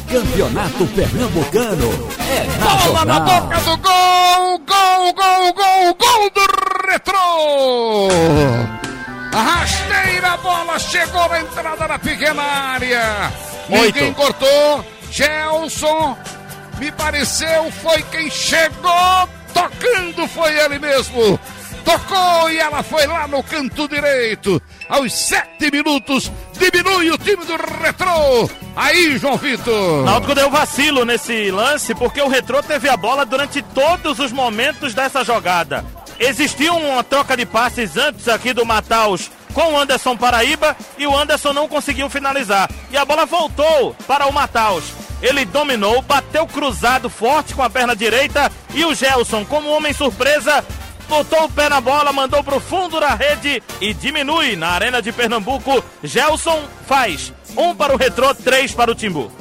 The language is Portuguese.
Campeonato Pernambucano é na Bola Jornal. na boca do gol! Gol do Retrô! A rasteira, a bola chegou na entrada da pequena área. Ninguém cortou. Gelson, me pareceu, foi quem chegou tocando, foi ele mesmo. Tocou e ela foi lá no canto direito. Aos 7 minutos, diminui o time do Retrô. Aí, João Vitor. Náutico deu vacilo nesse lance porque o Retrô teve a bola durante todos os momentos dessa jogada. Existiu uma troca de passes antes aqui do Mataus com o Anderson Paraíba e o Anderson não conseguiu finalizar. E a bola voltou para o Mataus. Ele dominou, bateu cruzado forte com a perna direita e o Gelson, como homem surpresa, botou o pé na bola, mandou para o fundo da rede e diminui na Arena de Pernambuco. Gelson faz 1 para o Retrô, 3 para o Timbu.